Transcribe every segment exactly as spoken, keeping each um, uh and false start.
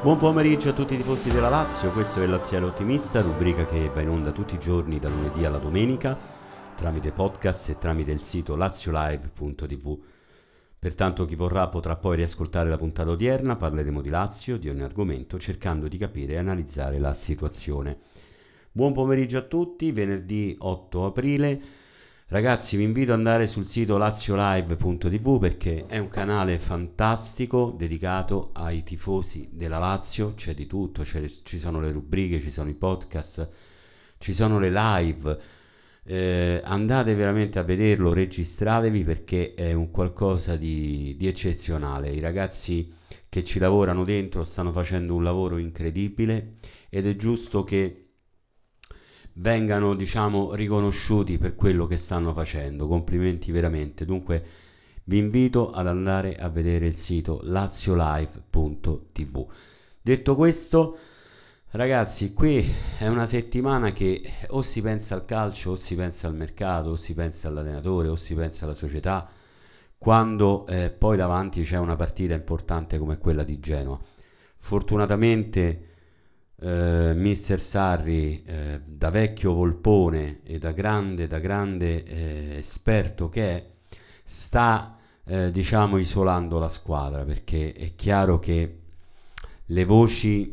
Buon pomeriggio a tutti i tifosi della Lazio, questo è il Laziale Ottimista, rubrica che va in onda tutti i giorni dal lunedì alla domenica tramite podcast e tramite il sito laziolive punto tv. Pertanto chi vorrà potrà poi riascoltare la puntata odierna, parleremo di Lazio, di ogni argomento, cercando di capire e analizzare la situazione. Buon pomeriggio a tutti, venerdì otto aprile. Ragazzi, vi invito ad andare sul sito laziolive punto tv perché è un canale fantastico dedicato ai tifosi della Lazio. C'è di tutto, c'è, ci sono le rubriche, ci sono i podcast, ci sono le live. Eh, andate veramente a vederlo, registratevi perché è un qualcosa di, di eccezionale. I ragazzi che ci lavorano dentro stanno facendo un lavoro incredibile ed è giusto che vengano, diciamo, riconosciuti per quello che stanno facendo. Complimenti veramente. Dunque vi invito ad andare a vedere il sito laziolive punto tv. Detto questo, ragazzi, qui è una settimana che o si pensa al calcio o si pensa al mercato o si pensa all'allenatore o si pensa alla società, quando eh, poi davanti c'è una partita importante come quella di Genoa. Fortunatamente Uh, mister Sarri, uh, da vecchio volpone e da grande, da grande eh, esperto che è, sta eh, diciamo isolando la squadra, perché è chiaro che le voci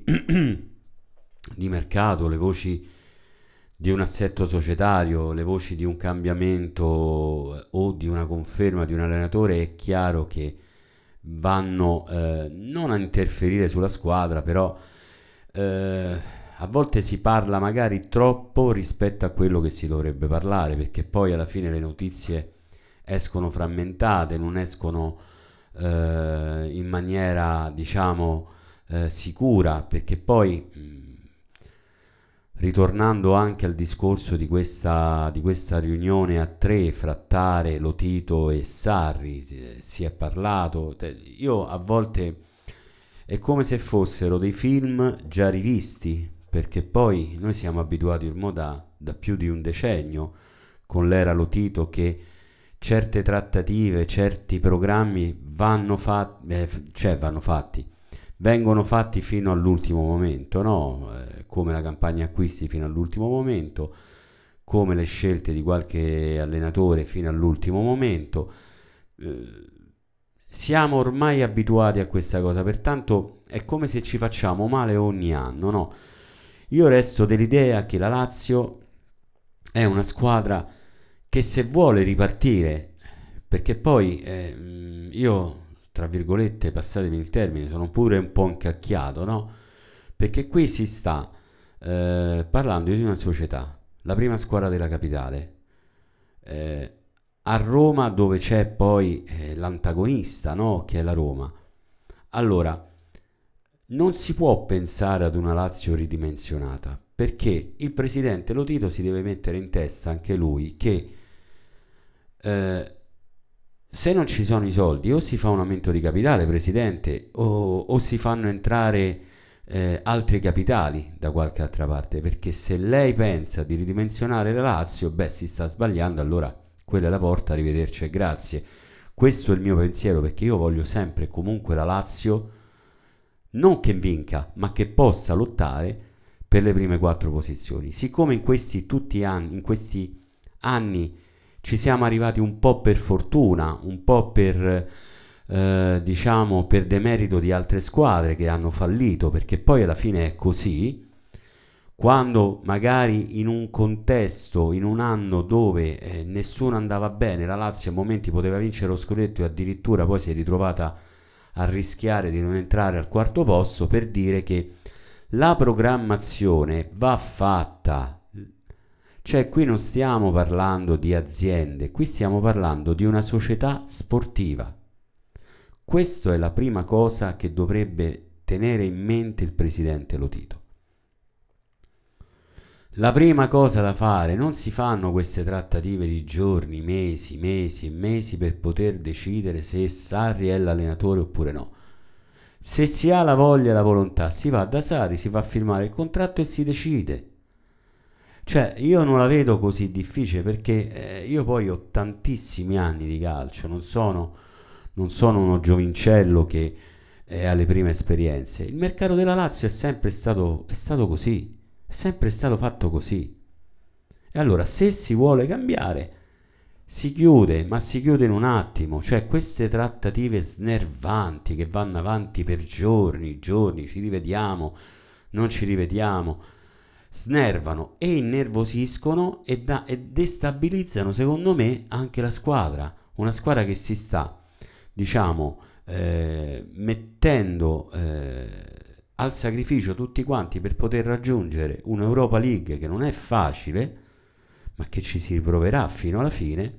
di mercato, le voci di un assetto societario, le voci di un cambiamento eh, o di una conferma di un allenatore, è chiaro che vanno eh, non a interferire sulla squadra, però Uh, a volte si parla magari troppo rispetto a quello che si dovrebbe parlare, perché poi alla fine le notizie escono frammentate, non escono uh, in maniera, diciamo, uh, sicura, perché poi mh, ritornando anche al discorso di questa, di questa riunione a tre fra Tare, Lotito e Sarri, si, si è parlato, io a volte è come se fossero dei film già rivisti, perché poi noi siamo abituati ormai da, da più di un decennio con l'era Lotito che certe trattative, certi programmi vanno fatti, eh, cioè vanno fatti, vengono fatti fino all'ultimo momento, no? Eh, come la campagna acquisti fino all'ultimo momento, come le scelte di qualche allenatore fino all'ultimo momento. Eh, Siamo ormai abituati a questa cosa, pertanto è come se ci facciamo male ogni anno, no? Io resto dell'idea che la Lazio è una squadra che se vuole ripartire, perché poi eh, io, tra virgolette, passatemi il termine, sono pure un po' incacchiato, no? Perché qui si sta eh, parlando di una società, la prima squadra della capitale, eh, a Roma, dove c'è poi eh, l'antagonista, no? Che è la Roma. Allora, non si può pensare ad una Lazio ridimensionata, perché il presidente Lotito si deve mettere in testa anche lui che eh, se non ci sono i soldi o si fa un aumento di capitale, presidente, o, o si fanno entrare eh, altri capitali da qualche altra parte, perché se lei pensa di ridimensionare la Lazio, beh, si sta sbagliando, allora quella è la porta, arrivederci e grazie. Questo è il mio pensiero, perché io voglio sempre comunque la Lazio non che vinca, ma che possa lottare per le prime quattro posizioni. Siccome in questi tutti anni, in questi anni ci siamo arrivati un po' per fortuna, un po' per eh, diciamo per demerito di altre squadre che hanno fallito, perché poi alla fine è così. Quando magari in un contesto, in un anno dove eh, nessuno andava bene, la Lazio a momenti poteva vincere lo scudetto e addirittura poi si è ritrovata a rischiare di non entrare al quarto posto, per dire che la programmazione va fatta. Cioè qui non stiamo parlando di aziende, qui stiamo parlando di una società sportiva. Questa è la prima cosa che dovrebbe tenere in mente il presidente Lotito. La prima cosa da fare, non si fanno queste trattative di giorni, mesi, mesi e mesi per poter decidere se Sarri è l'allenatore oppure no. Se si ha la voglia e la volontà, si va da Sarri, si va a firmare il contratto e si decide. Cioè, io non la vedo così difficile, perché eh, io poi ho tantissimi anni di calcio, non sono, non sono uno giovincello che e alle prime esperienze. Il mercato della Lazio è sempre stato, è stato così, è sempre stato fatto così. E allora, se si vuole cambiare, si chiude, ma si chiude in un attimo. Cioè, queste trattative snervanti che vanno avanti per giorni, giorni, ci rivediamo, non ci rivediamo, snervano e innervosiscono e, da, e destabilizzano, secondo me, anche la squadra. Una squadra che si sta, diciamo, eh, mettendo eh, al sacrificio tutti quanti per poter raggiungere un'Europa League che non è facile, ma che ci si riproverà fino alla fine.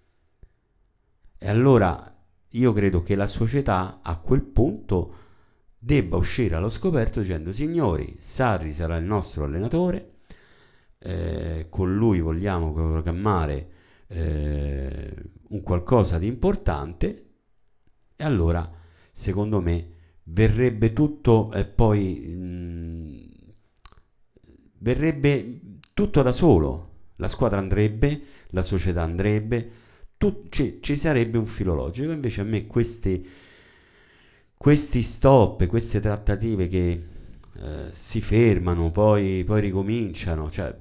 E allora io credo che la società a quel punto debba uscire allo scoperto dicendo: signori, Sarri sarà il nostro allenatore, eh, con lui vogliamo programmare eh, un qualcosa di importante. E allora, secondo me, verrebbe tutto e eh, poi mh, verrebbe tutto da solo. La squadra andrebbe, la società andrebbe, tu, ci, ci sarebbe un filo logico. Invece a me questi, questi stop, queste trattative che eh, si fermano, poi, poi ricominciano, cioè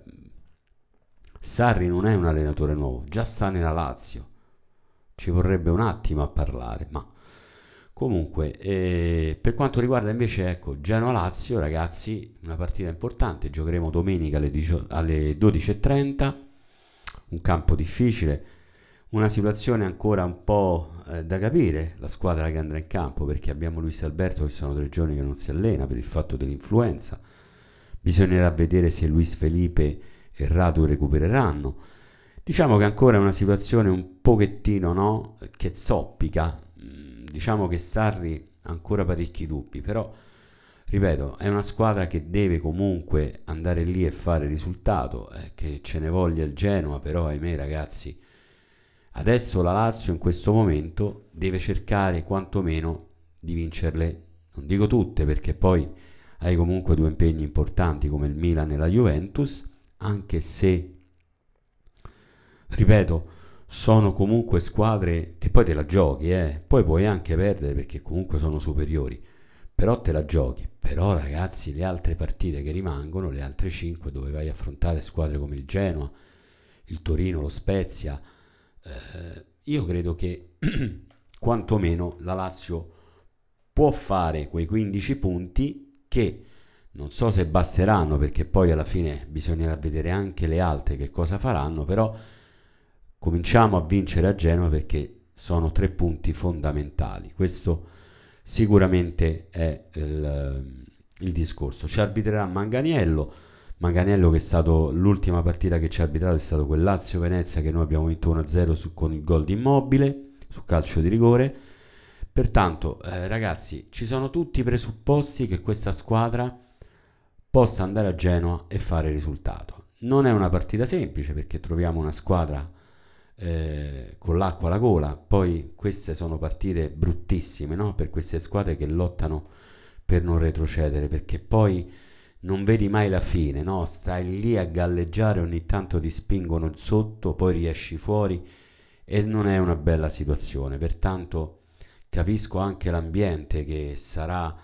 Sarri non è un allenatore nuovo, già sta nella Lazio, ci vorrebbe un attimo a parlare, ma comunque, eh, per quanto riguarda invece, ecco, Genoa-Lazio, ragazzi, una partita importante, giocheremo domenica alle, dieci alle dodici e trenta, un campo difficile, una situazione ancora un po' eh, da capire, la squadra che andrà in campo, perché abbiamo Luis Alberto che sono tre giorni che non si allena per il fatto dell'influenza, bisognerà vedere se Luis Felipe e Radu recupereranno. Diciamo che ancora è una situazione un pochettino, no, che zoppica. Diciamo che Sarri ha ancora parecchi dubbi, però ripeto, è una squadra che deve comunque andare lì e fare risultato, eh, che ce ne voglia il Genoa, però ahimè ragazzi, adesso la Lazio in questo momento deve cercare quantomeno di vincerle, non dico tutte perché poi hai comunque due impegni importanti come il Milan e la Juventus, anche se, ripeto, sono comunque squadre che poi te la giochi, eh. Poi puoi anche perdere perché comunque sono superiori, però te la giochi. Però ragazzi, le altre partite che rimangono, le altre cinque dove vai a affrontare squadre come il Genoa, il Torino, lo Spezia, eh, io credo che quantomeno la Lazio può fare quei quindici punti che non so se basteranno, perché poi alla fine bisognerà vedere anche le altre che cosa faranno, però cominciamo a vincere a Genova perché sono tre punti fondamentali. Questo sicuramente è il, il discorso. Ci arbitrerà Manganiello, Manganiello che è stato l'ultima partita che ci ha arbitrato è stato quel Lazio-Venezia che noi abbiamo vinto uno a zero su, con il gol di Immobile su calcio di rigore. Pertanto eh, ragazzi, ci sono tutti i presupposti che questa squadra possa andare a Genoa e fare risultato. Non è una partita semplice perché troviamo una squadra eh, con l'acqua alla gola, poi queste sono partite bruttissime, no? Per queste squadre che lottano per non retrocedere, perché poi non vedi mai la fine, no? Stai lì a galleggiare, ogni tanto ti spingono sotto, poi riesci fuori e non è una bella situazione. Pertanto capisco anche l'ambiente che sarà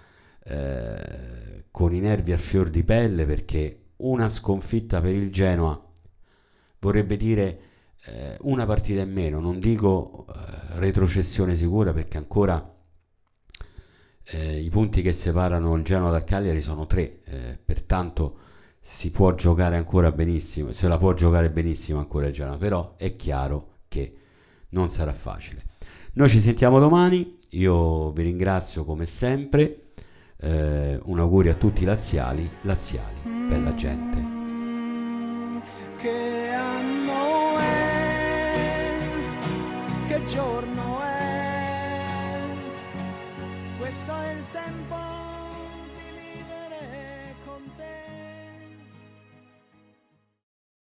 eh, con i nervi a fior di pelle, perché una sconfitta per il Genoa vorrebbe dire eh, una partita in meno, non dico eh, retrocessione sicura perché ancora eh, i punti che separano il Genoa dal Cagliari sono tre, eh, pertanto si può giocare ancora benissimo, se la può giocare benissimo ancora il Genoa, però è chiaro che non sarà facile. Noi ci sentiamo domani, io vi ringrazio come sempre, eh, un augurio a tutti i laziali, laziali, bella gente. Che anno è? Che giorno è? Questo è il tempo